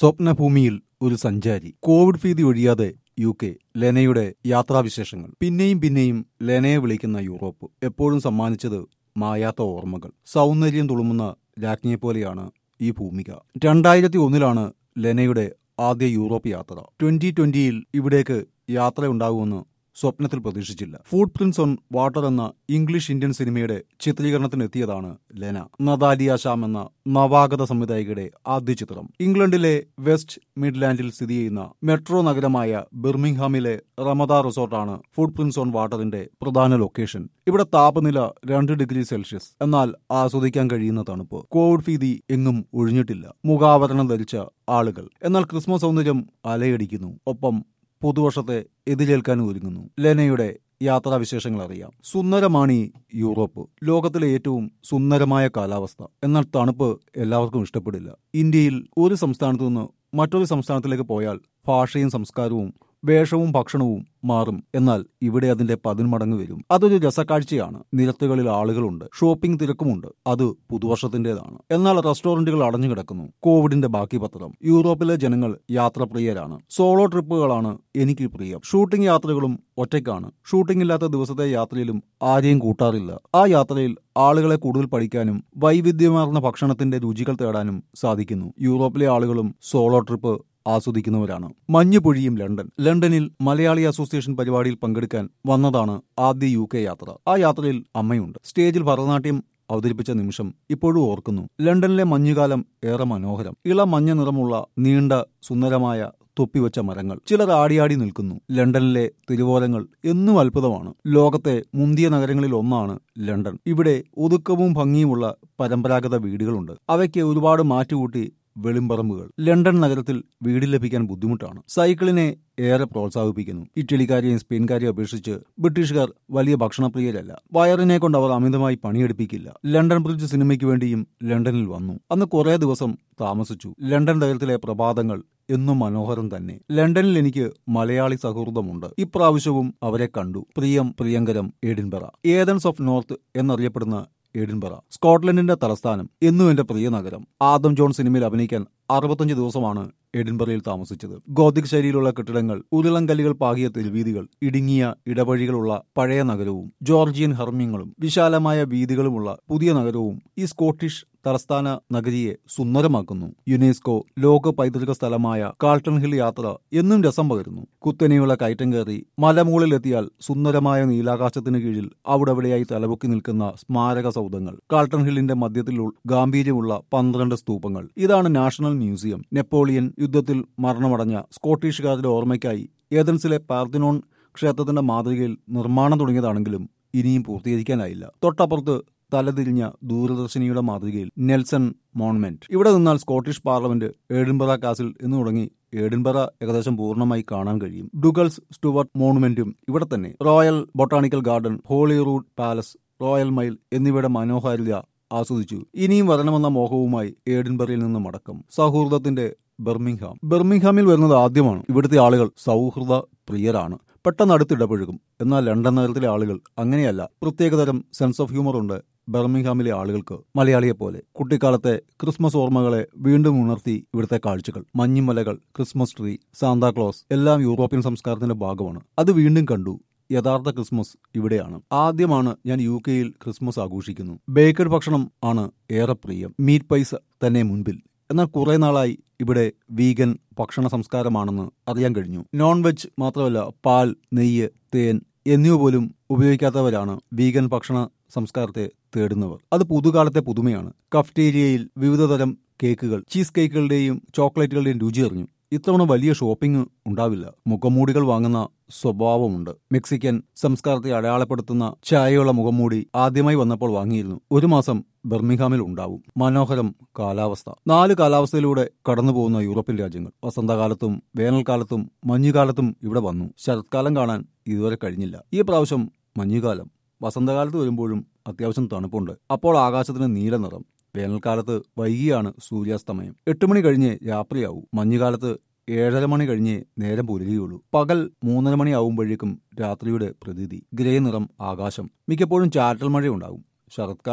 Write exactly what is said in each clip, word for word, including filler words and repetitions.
സ്വപ്നഭൂമിയിൽ ഒരു സഞ്ചാരി. കോവിഡ് ഭീതി ഒഴിയാതെ യു കെ. ലെനയുടെ യാത്രാവിശേഷങ്ങൾ. പിന്നെയും പിന്നെയും ലെനയെ വിളിക്കുന്ന യൂറോപ്പ്. എപ്പോഴും സമ്മാനിച്ചത് മായാത്ത ഓർമ്മകൾ. സൗന്ദര്യം തുളുമുന്ന രാജ്ഞിയെപ്പോലെയാണ് ഈ ഭൂമിക. രണ്ടായിരത്തി ഒന്നിലാണ് ലെനയുടെ ആദ്യ യൂറോപ്പ് യാത്ര. ട്വന്റി ട്വന്റിയിൽ ഇവിടേക്ക് യാത്രയുണ്ടാകുമെന്ന് സ്വപ്നത്തിൽ പ്രതീക്ഷിച്ചില്ല. ഫുട് പ്രിന്റ്സ് ഓൺ വാട്ടർ എന്ന ഇംഗ്ലീഷ് ഇന്ത്യൻ സിനിമയുടെ ചിത്രീകരണത്തിനെത്തിയതാണ് ലെന. നതാലിയ ഷാം എന്ന നവാഗത സംവിധായികയുടെ ആദ്യ ചിത്രം. ഇംഗ്ലണ്ടിലെ വെസ്റ്റ് മിഡ്ലാൻഡിൽ സ്ഥിതി ചെയ്യുന്ന മെട്രോ നഗരമായ ബിർമിംഗ്ഹാമിലെ റമദ റിസോർട്ടാണ് ഫുട് പ്രിന്റ്സ് ഓൺ വാട്ടറിന്റെ പ്രധാന ലൊക്കേഷൻ. ഇവിടെ താപനില രണ്ട് ഡിഗ്രി സെൽഷ്യസ്. എന്നാൽ ആസ്വദിക്കാൻ കഴിയുന്ന തണുപ്പ്. കോവിഡ് ഭീതി എങ്ങും ഒഴിഞ്ഞിട്ടില്ല. മുഖാവരണം ധരിച്ച ആളുകൾ. എന്നാൽ ക്രിസ്മസ് സൗന്ദര്യം അലയടിക്കുന്നു. ഒപ്പം പുതുവർഷത്തെ എതിരേൽക്കാൻ ഒരുങ്ങുന്നു. ലെനയുടെ യാത്രാവിശേഷങ്ങൾ അറിയാം. സുന്ദരമാണ് ഈ യൂറോപ്പ്. ലോകത്തിലെ ഏറ്റവും സുന്ദരമായ കാലാവസ്ഥ. എന്നാൽ തണുപ്പ് എല്ലാവർക്കും ഇഷ്ടപ്പെടില്ല. ഇന്ത്യയിൽ ഒരു സംസ്ഥാനത്തു നിന്ന് മറ്റൊരു സംസ്ഥാനത്തിലേക്ക് പോയാൽ ഭാഷയും സംസ്കാരവും വേഷവും ഭക്ഷണവും മാറും. എന്നാൽ ഇവിടെ അതിന്റെ പതിന്മടങ്ങ് വരും. അതൊരു രസക്കാഴ്ചയാണ്. നിരത്തുകളിൽ ആളുകളുണ്ട്. ഷോപ്പിംഗ് തിരക്കുമുണ്ട്. അത് പുതുവർഷത്തിന്റേതാണ്. എന്നാൽ റെസ്റ്റോറന്റുകൾ അടഞ്ഞു കിടക്കുന്നു. കോവിഡിന്റെ ബാക്കി പത്രം. യൂറോപ്പിലെ ജനങ്ങൾ യാത്രപ്രിയരാണ്. സോളോ ട്രിപ്പുകളാണ് എനിക്ക് പ്രിയം. ഷൂട്ടിംഗ് യാത്രകളും ഒറ്റയ്ക്കാണ്. ഷൂട്ടിംഗ് ഇല്ലാത്ത ദിവസത്തെ യാത്രയിലും ആരെയും കൂട്ടാറില്ല. ആ യാത്രയിൽ ആളുകളെ കൂടുതൽ പഠിക്കാനും വൈവിധ്യമാർന്ന ഭക്ഷണത്തിന്റെ രുചികൾ തേടാനും സാധിക്കുന്നു. യൂറോപ്പിലെ ആളുകളും സോളോ ട്രിപ്പ് ആസ്വദിക്കുന്നവരാണ്. മഞ്ഞുപൊഴിയും ലണ്ടൻ. ലണ്ടനിൽ മലയാളി അസോസിയേഷൻ പരിപാടിയിൽ പങ്കെടുക്കാൻ വന്നതാണ് ആദ്യ യു കെ യാത്ര. ആ യാത്രയിൽ അമ്മയുണ്ട്. സ്റ്റേജിൽ ഭരതനാട്യം അവതരിപ്പിച്ച നിമിഷം ഇപ്പോഴും ഓർക്കുന്നു. ലണ്ടനിലെ മഞ്ഞുകാലം ഏറെ മനോഹരം. ഇളം മഞ്ഞ നിറമുള്ള നീണ്ട സുന്ദരമായ തൊപ്പിവെച്ച മരങ്ങൾ. ചിലർ ആടിയാടി നിൽക്കുന്നു. ലണ്ടനിലെ തിരുവോരങ്ങൾ എന്നും അത്ഭുതമാണ്. ലോകത്തെ മുന്തിയ നഗരങ്ങളിൽ ഒന്നാണ് ലണ്ടൻ. ഇവിടെ ഒതുക്കവും ഭംഗിയുമുള്ള പരമ്പരാഗത വീടുകളുണ്ട്. അവയ്ക്ക് ഒരുപാട് മാറ്റുകൂട്ടി വെളിമ്പറമ്പുകൾ. ലണ്ടൻ നഗരത്തിൽ വീട് ലഭിക്കാൻ ബുദ്ധിമുട്ടാണ്. സൈക്കിളിനെ ഏറെ പ്രോത്സാഹിപ്പിക്കുന്നു. ഇറ്റലിക്കാരെയും സ്പെയിൻകാരെയും അപേക്ഷിച്ച് ബ്രിട്ടീഷുകാർ വലിയ ഭക്ഷണപ്രിയരല്ല. വയറിനെ കൊണ്ട് അവർ അമിതമായി പണിയെടുപ്പിക്കില്ല. ലണ്ടൻ ബ്രിഡ്ജ് സിനിമയ്ക്ക് വേണ്ടിയും ലണ്ടനിൽ വന്നു. അന്ന് കുറേ ദിവസം താമസിച്ചു. ലണ്ടൻ നഗരത്തിലെ പ്രഭാതങ്ങൾ എന്നും മനോഹരം തന്നെ. ലണ്ടനിൽ എനിക്ക് മലയാളി സൗഹൃദമുണ്ട്. ഇപ്രാവശ്യവും അവരെ കണ്ടു. പ്രിയം പ്രിയങ്കരം എഡിൻബറ. ഏതൻസ് ഓഫ് നോർത്ത് എന്നറിയപ്പെടുന്ന എഡിൻബറ സ്കോട്ട്ലൻഡിന്റെ തലസ്ഥാനം. എന്നും എന്റെ പ്രിയ നഗരം. ആദം ജോൺ സിനിമയിൽ അഭിനയിക്കാൻ അറുപത്തഞ്ച് ദിവസമാണ് എഡിൻബറയിൽ താമസിച്ചത്. ഗോതിക് ശൈലിയിലുള്ള കെട്ടിടങ്ങൾ, ഉരുളൻകല്ലുകൾ പാകിയ തെരുവീതികൾ, ഇടുങ്ങിയ ഇടവഴികളുള്ള പഴയ നഗരവും ജോർജിയൻ ഹർമ്മ്യങ്ങളും വിശാലമായ വീതികളുമുള്ള പുതിയ നഗരവും ഈ സ്കോട്ടിഷ് തലസ്ഥാന നഗരിയെ സുന്ദരമാക്കുന്നു. യുനെസ്കോ ലോക പൈതൃക സ്ഥലമായ കാൾട്ടൺ ഹിൽ യാത്ര എന്നും രസം പകരുന്നു. കുത്തനെയുള്ള കയറ്റം കയറി മലമുകളിലെത്തിയാൽ സുന്ദരമായ നീലാകാശത്തിന് കീഴിൽ അവിടെവിടെയായി തലപൊക്കി നിൽക്കുന്ന സ്മാരക സൗധങ്ങൾ. കാൾട്ടൺ ഹില്ലിന്റെ മധ്യത്തിൽ ഗാംഭീര്യമുള്ള പന്ത്രണ്ട് സ്തൂപങ്ങൾ. ഇതാണ് നാഷണൽ മ്യൂസിയം. നെപ്പോളിയൻ യുദ്ധത്തിൽ മരണമടഞ്ഞ സ്കോട്ടിഷുകാരുടെ ഓർമ്മയ്ക്കായി ഏതൻസിലെ പാർത്തിനോൺ ക്ഷേത്രത്തിന്റെ മാതൃകയിൽ നിർമ്മാണം തുടങ്ങിയതാണെങ്കിലും ഇനിയും പൂർത്തീകരിക്കാനായില്ല. തൊട്ടപ്പുറത്ത് തലതിരിഞ്ഞ ദൂരദർശിനിയുടെ മാതൃകയിൽ നെൽസൺ മോൺമെന്റ്. ഇവിടെ നിന്നാൽ സ്കോട്ടിഷ് പാർലമെന്റ്, എഡിൻബറ കാസിൽ എന്ന് തുടങ്ങി എഡിൻബറ ഏകദേശം പൂർണ്ണമായി കാണാൻ കഴിയും. ഡുഗൽസ് സ്റ്റുവർട്ട് മോണുമെന്റും ഇവിടെ തന്നെ. Royal Botanical Garden, Holyrood Palace, Royal Mile എന്നിവയുടെ മനോഹാരിത ആസ്വദിച്ചു. ഇനിയും വരണമെന്ന മോഹവുമായി എഡിൻബറയിൽ നിന്ന് മടക്കം. സൗഹൃദത്തിന്റെ ബിർമിംഗ്ഹാം. ബിർമിംഗ്ഹാമിൽ വരുന്നത് ആദ്യമാണ്. ഇവിടുത്തെ ആളുകൾ സൗഹൃദ പ്രിയരാണ്. പെട്ടെന്ന് അടുത്തിടപഴകും. എന്നാൽ ലണ്ടൻ നഗരത്തിലെ ആളുകൾ അങ്ങനെയല്ല. പ്രത്യേകതരം സെൻസ് ഓഫ് ഹ്യൂമർ ഉണ്ട് ബിർമിംഗ്ഹാമിലെ ആളുകൾക്ക്. മലയാളിയെ പോലെ. കുട്ടിക്കാലത്തെ ക്രിസ്മസ് ഓർമ്മകളെ വീണ്ടും ഉണർത്തി ഇവിടുത്തെ കാഴ്ചകൾ. മഞ്ഞുമലകൾ, ക്രിസ്മസ് ട്രീ, സാന്താക്ലോസ് എല്ലാം യൂറോപ്യൻ സംസ്കാരത്തിന്റെ ഭാഗമാണ്. അത് വീണ്ടും കണ്ടു. യഥാർത്ഥ ക്രിസ്മസ് ഇവിടെയാണ്. ആദ്യമാണ് ഞാൻ യു കെയിൽ ക്രിസ്മസ് ആഘോഷിക്കുന്നു. ബേക്കഡ് ഭക്ഷണം ആണ് ഏറെ പ്രിയം. മീറ്റ് പൈസ് തന്നെ മുൻപിൽ. എന്നാൽ കുറെ നാളായി ഇവിടെ വീഗൻ ഭക്ഷണ സംസ്കാരമാണെന്ന് അറിയാൻ കഴിഞ്ഞു. നോൺ വെജ് മാത്രമല്ല, പാൽ, നെയ്യ്, തേൻ എന്നിവ പോലും ഉപയോഗിക്കാത്തവരാണ് വീഗൻ ഭക്ഷണ സംസ്കാരത്തെ തേടുന്നവർ. അത് പുതുകാലത്തെ പുതുമയാണ്. കഫ്റ്റേരിയയിൽ വിവിധതരം കേക്കുകൾ, ചീസ് കേക്കുകളുടെയും ചോക്ലേറ്റുകളുടെയും രുചി അറിഞ്ഞു. ഇത്തവണ വലിയ ഷോപ്പിംഗ് ഉണ്ടാവില്ല. മുഖംമൂടികൾ വാങ്ങുന്ന സ്വഭാവമുണ്ട്. മെക്സിക്കൻ സംസ്കാരത്തെ അടയാളപ്പെടുത്തുന്ന ചായയുള്ള മുഖംമൂടി ആദ്യമായി വന്നപ്പോൾ വാങ്ങിയിരുന്നു. ഒരു മാസം ബിർമിംഗ്ഹാമിൽ ഉണ്ടാവും. മനോഹരം കാലാവസ്ഥ. നാല് കാലാവസ്ഥയിലൂടെ കടന്നുപോകുന്ന യൂറോപ്യൻ രാജ്യങ്ങൾ. വസന്തകാലത്തും വേനൽക്കാലത്തും മഞ്ഞുകാലത്തും ഇവിടെ വന്നു. ശരത്കാലം കാണാൻ ഇതുവരെ കഴിഞ്ഞില്ല. ഈ പ്രാവശ്യം മഞ്ഞുകാലം. വസന്തകാലത്ത് വരുമ്പോഴും അത്യാവശ്യം തണുപ്പുണ്ട്. അപ്പോൾ ആകാശത്തിന് നീല നിറം. വേനൽക്കാലത്ത് വൈകിയാണ് സൂര്യാസ്തമയം. എട്ട് മണി കഴിഞ്ഞ് രാത്രിയാവൂ. മഞ്ഞുകാലത്ത് ഏഴര മണി കഴിഞ്ഞേ നേരം പുലരുകയുള്ളൂ. പകൽ മൂന്നര മണി ആവുമ്പോഴേക്കും രാത്രിയുടെ പ്രതീതി. ഗ്രേ നിറം ആകാശം. മിക്കപ്പോഴും ചാറ്റൽ മഴയുണ്ടാകും. ശരത്കാലം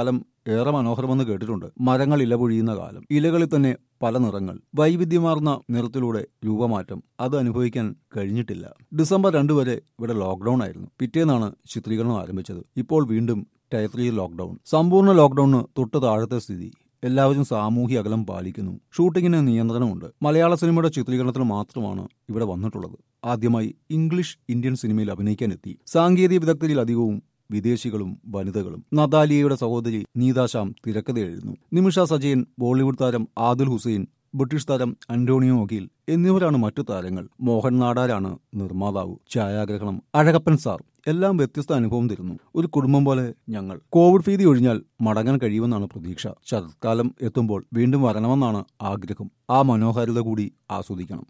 ഏറെ മനോഹരമെന്ന് കേട്ടിട്ടുണ്ട്. മരങ്ങൾ ഇല പൊഴിയുന്ന കാലം, ഇലകളിൽ തന്നെ പല നിറങ്ങൾ, വൈവിധ്യമാർന്ന നിറത്തിലൂടെ രൂപമാറ്റം, അത് അനുഭവിക്കാൻ കഴിഞ്ഞിട്ടില്ല. ഡിസംബർ രണ്ട് വരെ ഇവിടെ ലോക്ക്ഡൌൺ ആയിരുന്നു. പിറ്റേന്നാണ് ചിത്രീകരണം ആരംഭിച്ചത്. ഇപ്പോൾ വീണ്ടും ടയർ ത്രീ ലോക്ക്ഡൌൺ. സമ്പൂർണ്ണ ലോക്ക്ഡൌണിന് തൊട്ട് താഴത്തെ സ്ഥിതി. എല്ലാവരും സാമൂഹ്യ അകലം പാലിക്കുന്നു. ഷൂട്ടിങ്ങിന് നിയന്ത്രണമുണ്ട്. മലയാള സിനിമയുടെ ചിത്രീകരണത്തിന് മാത്രമാണ് ഇവിടെ വന്നിട്ടുള്ളത്. ആദ്യമായി ഇംഗ്ലീഷ് ഇന്ത്യൻ സിനിമയിൽ അഭിനയിക്കാനെത്തി. സാങ്കേതിക വിദഗ്ധരിൽ അധികവും വിദേശികളും വനിതകളും. നതാലിയയുടെ സഹോദരി നീത ശ്യാം തിരക്കഥ എഴുതുന്നു. നിമിഷ സജയൻ, ബോളിവുഡ് താരം ആദിൽ ഹുസൈൻ, ബ്രിട്ടീഷ് താരം അന്റോണിയോ ഒഗീൽ എന്നിവരാണ് മറ്റു താരങ്ങൾ. മോഹൻ നാടാരാണ് നിർമ്മാതാവ്. ഛായാഗ്രഹണം അഴകപ്പൻ സാർ. എല്ലാം വ്യത്യസ്ത അനുഭവം തരുന്നു. ഒരു കുടുംബം പോലെ ഞങ്ങൾ. കോവിഡ് ഭീതി ഒഴിഞ്ഞാൽ മടങ്ങാൻ കഴിയുമെന്നാണ് പ്രതീക്ഷ. ശരത്കാലം എത്തുമ്പോൾ വീണ്ടും വരണമെന്നാണ് ആഗ്രഹം. ആ മനോഹാരിത കൂടി ആസ്വദിക്കണം.